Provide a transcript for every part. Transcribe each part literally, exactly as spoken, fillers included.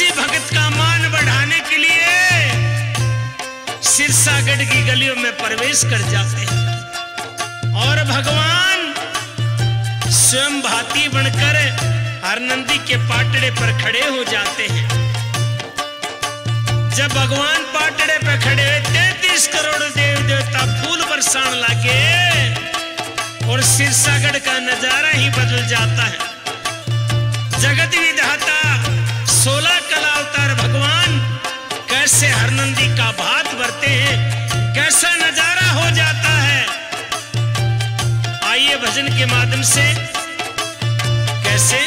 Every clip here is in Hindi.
किसी भक्त का मान बढ़ाने के लिए सिरसागढ़ की गलियों में प्रवेश कर जाते हैं और भगवान स्वयं भांति बनकर हरनंदी के पाटड़े पर खड़े हो जाते हैं। जब भगवान पाटड़े पर खड़े हुए तैंतीस करोड़ देव देवता फूल बरसाने लगे और सिरसागढ़ का नजारा ही बदल जाता है। जगत विधाता सोलह कला अवतार भगवान कैसे हरनंदी का भात भरते हैं, कैसा नजारा हो जाता है। आइए भजन के माध्यम से कैसे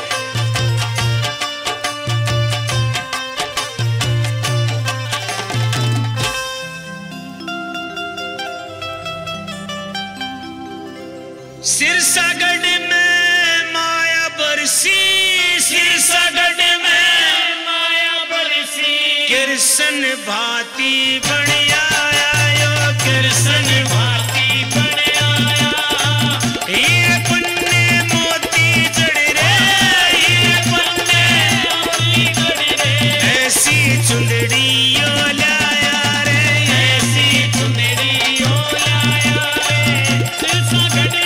सिरसागढ़ में माया बरसी, सिरसागढ़ में माया बरसी, कृष्ण भांति बन आया, कृष्ण भांति बन आया। हीरे पन्ने मोती जड़ रे, हीरे पन्ने मोती जड़ रे, ऐसी चुंदड़ियों लाया रे, ऐसी चुंदड़ियों लाया रे। सिरसागढ़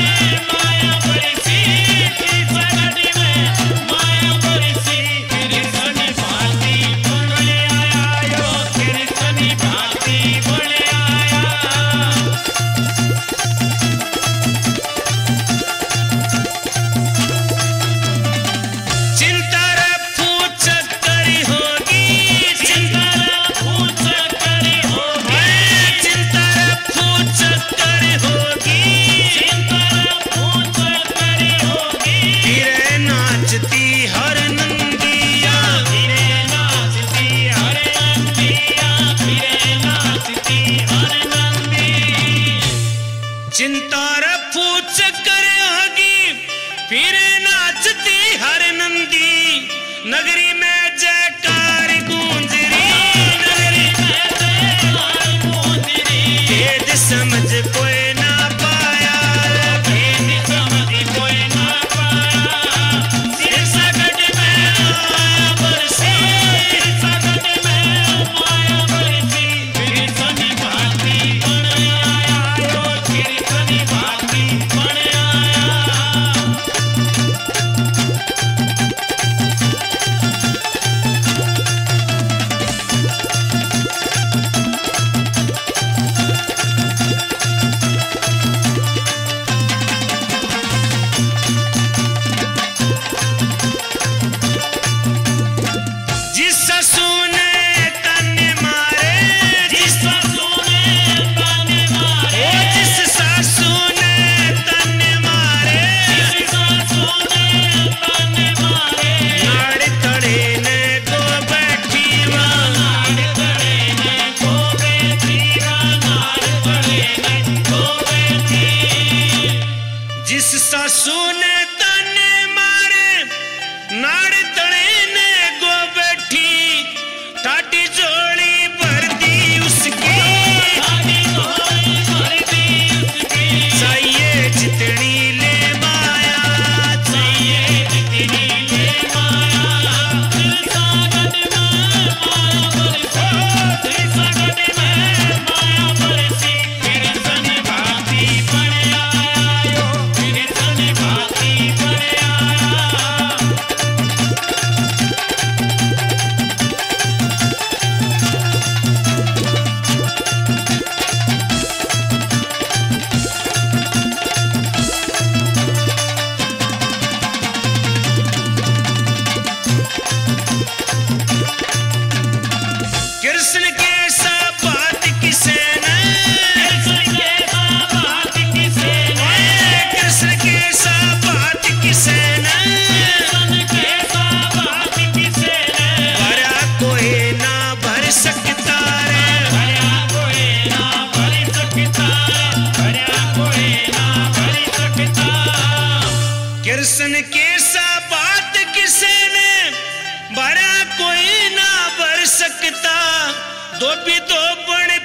चिंतार पूछ कर होगी फिर नाचती हरनंदी, नगरी में जयकार गूंज रही, नगरी में जयकार गूंज रही। भेद समझ कोई ना पाया, भेद समझ कोई ना पाया। सिरसागढ़ में माया बरसी, सिरसागढ़ में माया बरसी, कृष्ण भांति बन आया, कृष्ण भांति बन आया। जिस सासू ने ताने मारे, जिस सासू ने ताने मारे, जिस सासू ने ताने मारे, जिस सासू ने ताने मारे, नाड़ तड़े ने गो बैठी वहाँ, नाड़ तड़े ने गो बैठी वहाँ, नाड़ तड़े ने गो बैठी। जिस सासू ने ताने मारे, नाड़ तड़े ने गो बैठी, टाटी जोड़ी भर दी उसकी, टाटी जोड़ी भर दी उसकी। चाहिए जितनी ले माया, चाहिए जितनी ले माया। सिरसागढ़ में माया बरसी, सिरसागढ़ में माया बरसी, कृष्ण भांति बन आया, कृष्ण भांति बन आया। कृष्ण के साथ बात किसे न, कृष्ण के साथ बात किसे न, कृष्ण के साथ बात किसे न, कृष्ण के साथ बात किसे न। भरा कोई ना भर सकता रे, भरा कोई ना भर सकता, भरा कोई ना भर सकता। कृष्ण के साथ बात किसे ने भरा कोई ना भर सकता। दो भी दो बड़े